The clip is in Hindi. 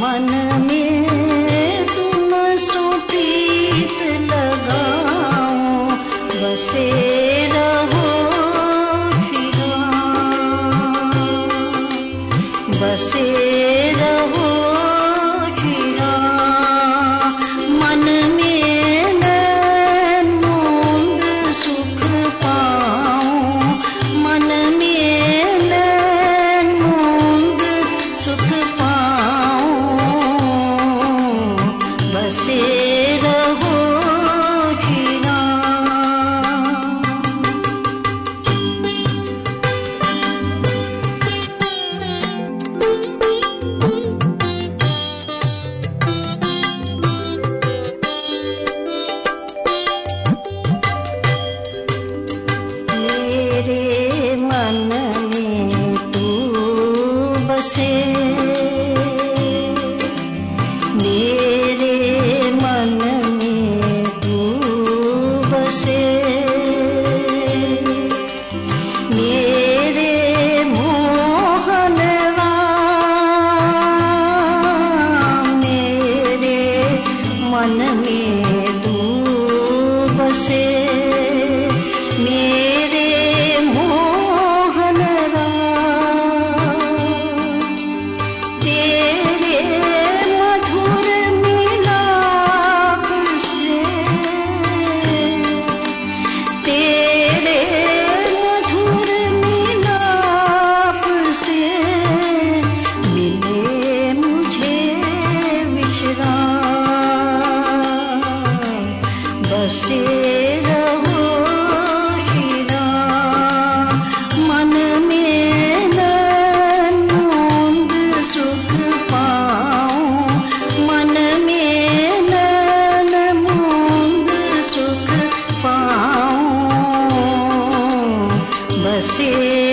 मन में तुम सो प्रीत लगाओ, बसे रहो श्री राम, बसे रहो श्री राम। मन में नैन मूंद सुख पाऊं, मन में नैन मूंद सुख पाऊं, बसे रहो श्री राम। मेरे मन में तू बसे, मेरे मन में तू बसे, मेरे मोहन राम, मेरे मन में तू बसे, मेरे मोहन राम। तेरे मधुर मिलाप से, तेरे मधुर मिलाप से मिले मुझे विश्राम, बसे रहो श्री राम। मन में नैन मूंद सुख पाऊं, मन में नैन मूंद सुख पाऊं, बसे